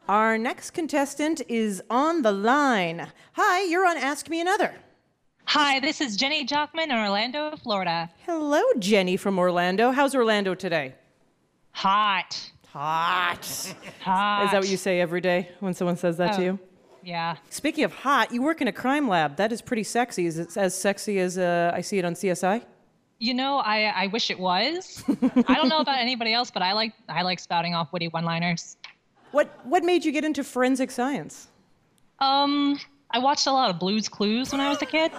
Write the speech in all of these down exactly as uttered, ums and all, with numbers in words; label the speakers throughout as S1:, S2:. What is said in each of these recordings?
S1: Our next contestant is on the line. Hi, you're on Ask Me Another.
S2: Hi, this is Jenny Jockman in Orlando, Florida.
S1: Hello, Jenny from Orlando. How's Orlando today?
S2: Hot.
S1: Hot.
S2: Hot.
S1: Is that what you say every day when someone says that
S2: oh,
S1: to you?
S2: Yeah.
S1: Speaking of hot, you work in a crime lab. That is pretty sexy. Is it as sexy as uh, I see it on C S I?
S2: You know, I, I wish it was. I don't know about anybody else, but I like I like spouting off witty one-liners.
S1: What What made you get into forensic science?
S2: Um, I watched a lot of Blue's Clues when I was a kid.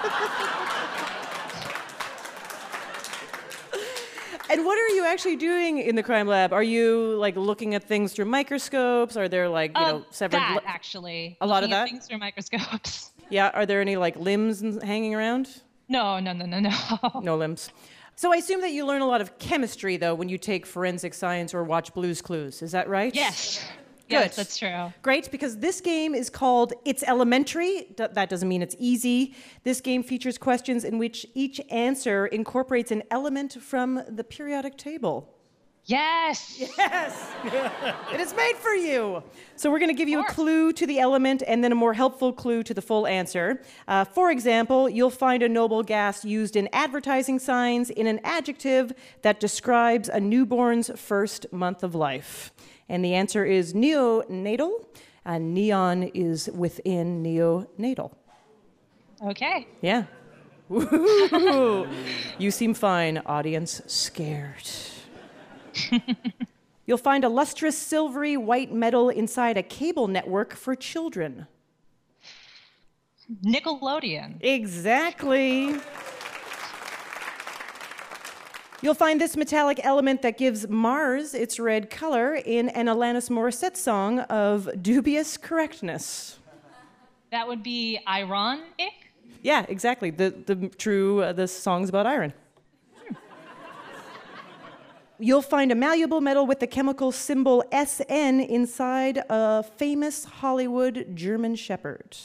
S1: And what are you actually doing in the crime lab? Are you like looking at things through microscopes? Are there like, you
S2: uh,
S1: know, severed...
S2: That,
S1: li-
S2: actually.
S1: A lot of
S2: Looking at
S1: that?
S2: things through microscopes.
S1: Yeah, are there any like limbs n- hanging around?
S2: No, no, no, no, no.
S1: No limbs. So I assume that you learn a lot of chemistry, though, when you take forensic science or watch Blue's Clues. Is that right?
S2: Yes.
S1: Good.
S2: Yes, that's true.
S1: Great, because this game is called It's Elementary. D- that doesn't mean it's easy. This game features questions in which each answer incorporates an element from the periodic table.
S2: Yes.
S1: Yes! It is made for you. So we're going to give you a clue to the element and then a more helpful clue to the full answer. Uh, for example, you'll find a noble gas used in advertising signs in an adjective that describes a newborn's first month of life. And the answer is neonatal, and neon is within neonatal.
S2: Okay.
S1: Yeah. Woo-hoo. You seem fine, audience. Scared. You'll find a lustrous silvery white metal inside a cable network for children.
S2: Nickelodeon.
S1: Exactly. You'll find this metallic element that gives Mars its red color in an Alanis Morissette song of dubious correctness.
S2: That would be ironic.
S1: Yeah, exactly. The the true uh, the song's about iron. You'll find a malleable metal with the chemical symbol S N inside a famous Hollywood German Shepherd.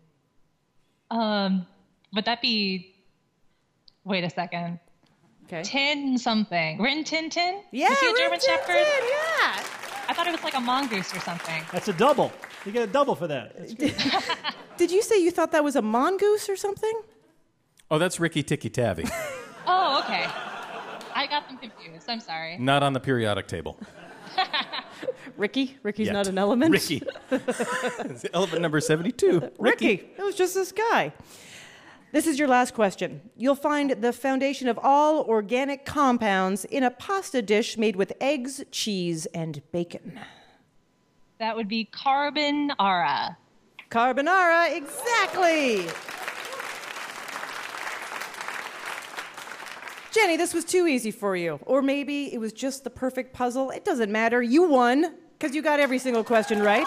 S2: Um, would that be? Wait a second.
S1: Okay.
S2: Tin something. Rin Tin Tin?
S1: Yeah,
S2: Is he a German
S1: Rin Tin
S2: Shepherd?
S1: Tin, yeah.
S2: I thought it was like a mongoose or something.
S3: That's a double. You get a double for that. That's good.
S1: Did you say you thought that was a mongoose or something?
S4: Oh, that's Ricky Tikki Tavi.
S2: Oh, okay. I got them confused. I'm sorry.
S4: Not on the periodic table.
S1: Ricky? Ricky's
S4: Yet.
S1: not an element?
S4: Ricky. It's element number seventy-two.
S1: Ricky.
S4: Ricky.
S1: It was just this guy. This is your last question. You'll find the foundation of all organic compounds in a pasta dish made with eggs, cheese, and bacon.
S2: That would be carbonara.
S1: Carbonara, exactly. Jenny, this was too easy for you. Or maybe it was just the perfect puzzle. It doesn't matter. You won, because you got every single question right.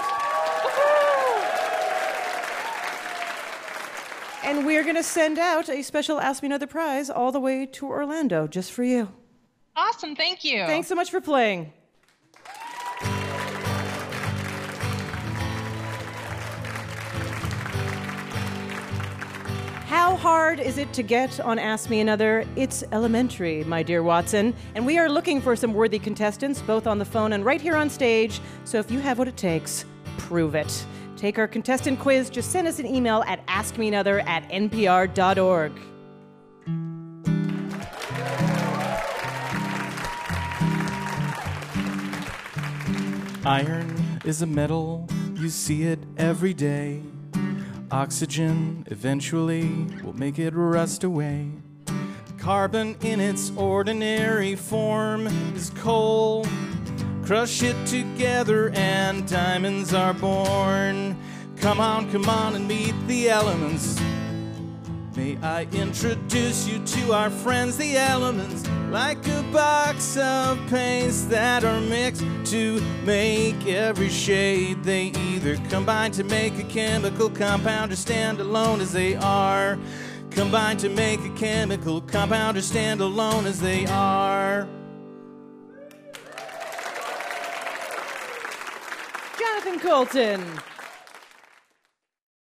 S1: And we're going to send out a special Ask Me Another prize all the way to Orlando, just for you.
S2: Awesome, thank you.
S1: Thanks so much for playing. How hard is it to get on Ask Me Another? It's elementary, my dear Watson. And we are looking for some worthy contestants, both on the phone and right here on stage. So if you have what it takes, prove it. Take our contestant quiz. Just send us an email at ask me another at n p r dot org.
S4: Iron is a metal, you see it every day. Oxygen eventually will make it rust away. Carbon in its ordinary form is coal. Crush it together and diamonds are born. Come on, come on and meet the elements. May I introduce you to our friends, the elements, like a box of paints that are mixed to make every shade. They either combine to make a chemical compound or stand alone as they are. Combine to make a chemical compound or stand alone as they are.
S1: Jonathan Coulton.